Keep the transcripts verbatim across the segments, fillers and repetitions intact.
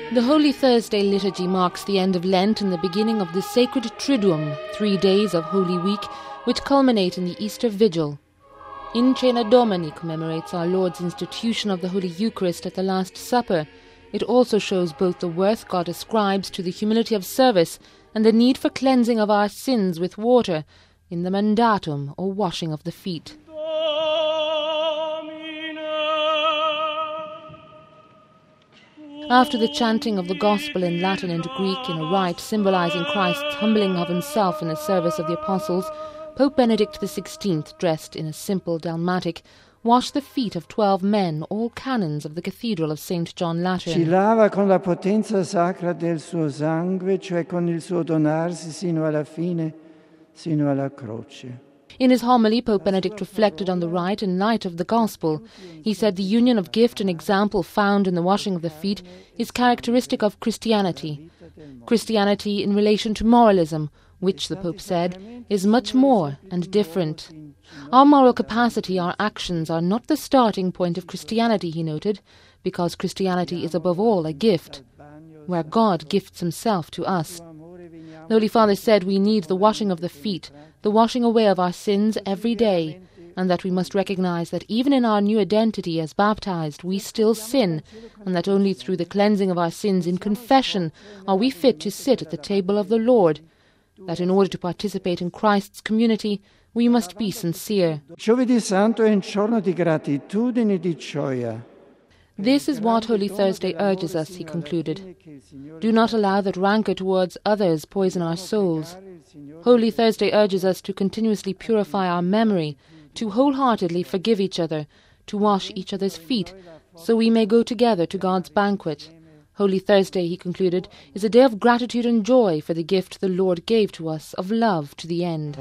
The Holy Thursday liturgy marks the end of Lent and the beginning of the sacred Triduum, three days of Holy Week, which culminate in the Easter Vigil. In Cena Domini commemorates our Lord's institution of the Holy Eucharist at the Last Supper. It also shows both the worth God ascribes to the humility of service and the need for cleansing of our sins with water in the mandatum, or washing of the feet. After the chanting of the Gospel in Latin and Greek in a rite symbolizing Christ's humbling of himself in the service of the Apostles, Pope Benedict the sixteenth, dressed in a simple dalmatic, washed the feet of twelve men, all canons of the Cathedral of Saint John Lateran. Ci lava con la potenza sacra del suo sangue, cioè con il suo donarsi sino alla fine, sino alla croce. In his homily, Pope Benedict reflected on the rite in light of the Gospel. He said the union of gift and example found in the washing of the feet is characteristic of Christianity. Christianity in relation to moralism, which, the Pope said, is much more and different. Our moral capacity, our actions, are not the starting point of Christianity, he noted, because Christianity is above all a gift, where God gifts himself to us. The Holy Father said we need the washing of the feet, the washing away of our sins every day, and that we must recognize that even in our new identity as baptized, we still sin, and that only through the cleansing of our sins in confession are we fit to sit at the table of the Lord, that in order to participate in Christ's community, we must be sincere. Giovedì Santo è un giorno di gratitudine e di gioia. This is what Holy Thursday urges us, he concluded. Do not allow that rancor towards others poison our souls. Holy Thursday urges us to continuously purify our memory, to wholeheartedly forgive each other, to wash each other's feet, so we may go together to God's banquet. Holy Thursday, he concluded, is a day of gratitude and joy for the gift the Lord gave to us of love to the end.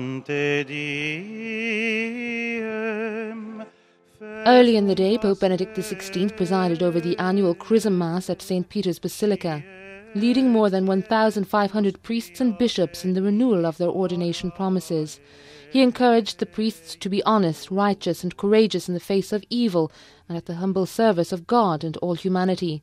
Early in the day, Pope Benedict the sixteenth presided over the annual Chrism Mass at Saint Peter's Basilica, leading more than one thousand five hundred priests and bishops in the renewal of their ordination promises. He encouraged the priests to be honest, righteous, and courageous in the face of evil and at the humble service of God and all humanity.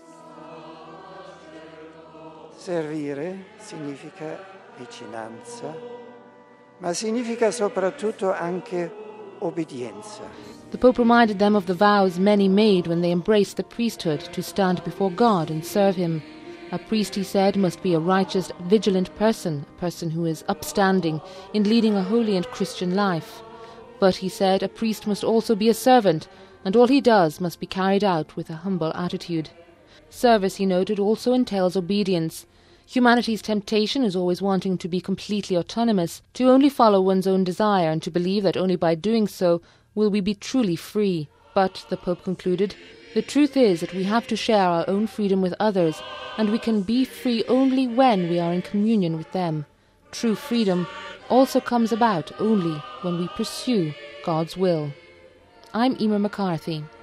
Servire significa vicinanza, ma significa soprattutto anche obbedienza. The Pope reminded them of the vows many made when they embraced the priesthood to stand before God and serve him. A priest, he said, must be a righteous, vigilant person, a person who is upstanding in leading a holy and Christian life. But, he said, a priest must also be a servant, and all he does must be carried out with a humble attitude. Service, he noted, also entails obedience. Humanity's temptation is always wanting to be completely autonomous, to only follow one's own desire, and to believe that only by doing so will we be truly free. But, the Pope concluded, the truth is that we have to share our own freedom with others, and we can be free only when we are in communion with them. True freedom also comes about only when we pursue God's will. I'm Emer McCarthy.